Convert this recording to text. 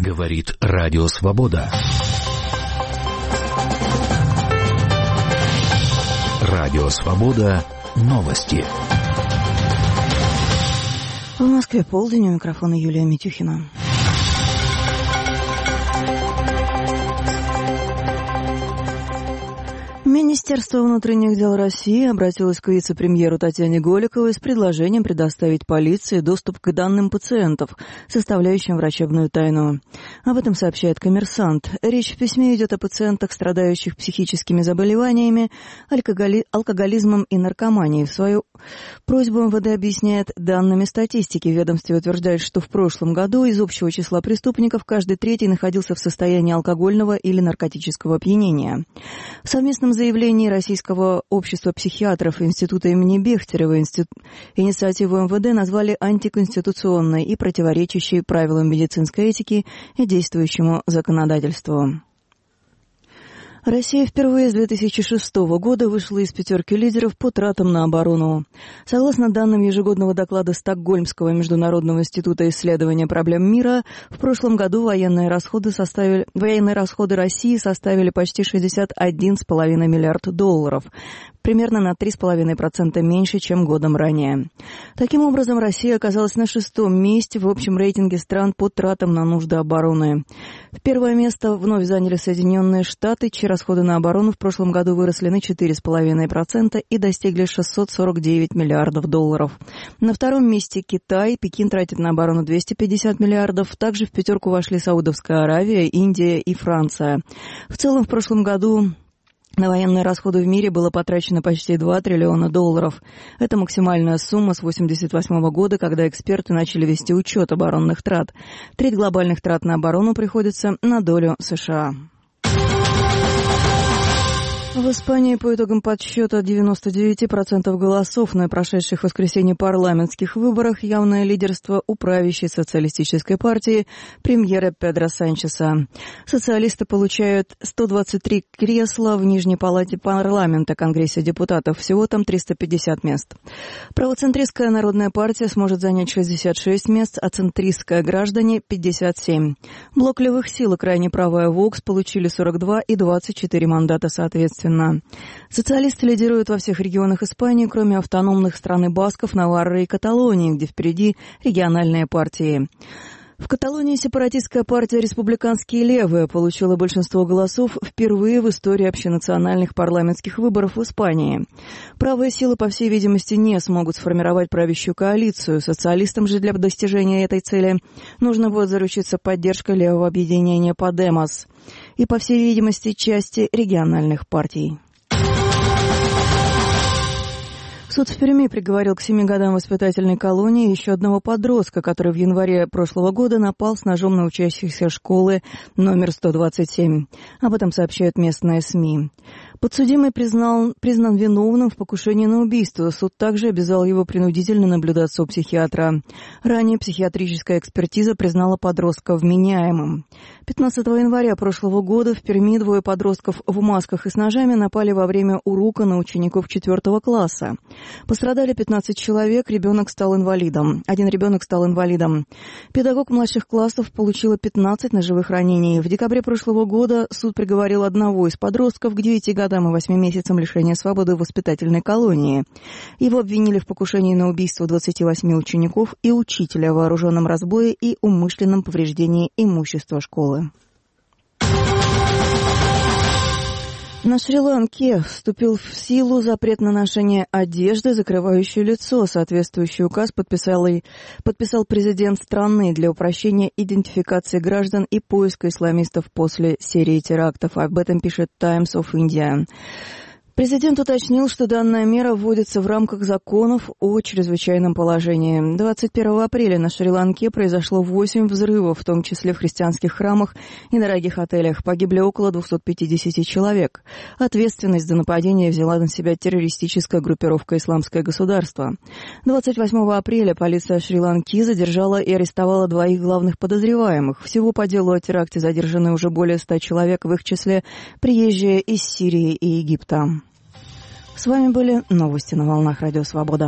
Говорит Радио Свобода. Радио Свобода. Новости. В Москве полдень, у микрофона Юлия Митюхина. Министерство внутренних дел России обратилось к вице-премьеру Татьяне Голиковой с предложением предоставить полиции доступ к данным пациентов, составляющим врачебную тайну. Об этом сообщает «Коммерсант». Речь в письме идет о пациентах, страдающих психическими заболеваниями, алкоголизмом и наркоманией. В свою просьбу МВД объясняет данными статистики. В ведомстве утверждает, что в прошлом году из общего числа преступников каждый третий находился в состоянии алкогольного или наркотического опьянения. В совместном заявлении Российского общества психиатров и Института имени Бехтерева инициативу МВД назвали антиконституционной и противоречащей правилам медицинской этики и действующему законодательству. Россия впервые с 2006 года вышла из пятерки лидеров по тратам на оборону. Согласно данным ежегодного доклада Стокгольмского международного института исследования проблем мира, в прошлом году военные расходы России составили почти $61,5 миллиарда, примерно на 3,5% меньше, чем годом ранее. Таким образом, Россия оказалась на 6-м месте в общем рейтинге стран по тратам на нужды обороны. В первое место вновь заняли Соединенные Штаты, чьи расходы на оборону в прошлом году выросли на 4,5% и достигли $649 миллиардов. На втором месте Китай. Пекин тратит на оборону $250 миллиардов. Также в пятерку вошли Саудовская Аравия, Индия и Франция. В целом, в прошлом году на военные расходы в мире было потрачено почти $2 триллиона. Это максимальная сумма с 1988 года, когда эксперты начали вести учет оборонных трат. Треть глобальных трат на оборону приходится на долю США. В Испании по итогам подсчета 99% голосов на прошедших в воскресенье парламентских выборах явное лидерство у правящей социалистической партии премьера Педро Санчеса. Социалисты получают 123 кресла в Нижней палате парламента Конгресса депутатов, всего там 350 мест. Правоцентристская народная партия сможет занять 66 мест, а центристская граждане – 57. Блок левых сил и крайне правая ВОКС получили 42 и 24 мандата соответственно. Социалисты лидируют во всех регионах Испании, кроме автономных страны Басков, Наварры и Каталонии, где впереди региональные партии. В Каталонии сепаратистская партия «Республиканские левые» получила большинство голосов впервые в истории общенациональных парламентских выборов в Испании. Правые силы, по всей видимости, не смогут сформировать правящую коалицию. Социалистам же для достижения этой цели нужно будет заручиться поддержкой левого объединения «Подемос» и, по всей видимости, части региональных партий. Суд в Перми приговорил к 7 годам воспитательной колонии еще одного подростка, который в январе прошлого года напал с ножом на учащихся школы номер 127. Об этом сообщают местные СМИ. Подсудимый признан виновным в покушении на убийство. Суд также обязал его принудительно наблюдаться у психиатра. Ранее психиатрическая экспертиза признала подростка вменяемым. 15 января прошлого года в Перми двое подростков в масках и с ножами напали во время урока на учеников 4 класса. Пострадали 15 человек, один ребенок стал инвалидом. Педагог младших классов получила 15 ножевых ранений. В декабре прошлого года суд приговорил одного из подростков к 9 годам и 8 месяцам лишения свободы в воспитательной колонии. Его обвинили в покушении на убийство 28 учеников и учителя, вооруженном разбое и умышленном повреждении имущества школы. На Шри-Ланке вступил в силу запрет на ношение одежды, закрывающей лицо. Соответствующий указ подписал президент страны для упрощения идентификации граждан и поиска исламистов после серии терактов. Об этом пишет Times of India. Президент уточнил, что данная мера вводится в рамках законов о чрезвычайном положении. 21 апреля на Шри-Ланке произошло 8 взрывов, в том числе в христианских храмах и дорогих отелях. Погибли около 250 человек. Ответственность за нападение взяла на себя террористическая группировка «Исламское государство». 28 апреля полиция Шри-Ланки задержала и арестовала 2 главных подозреваемых. Всего по делу о теракте задержаны уже более 100 человек, в их числе приезжие из Сирии и Египта. С вами были новости на волнах Радио Свобода.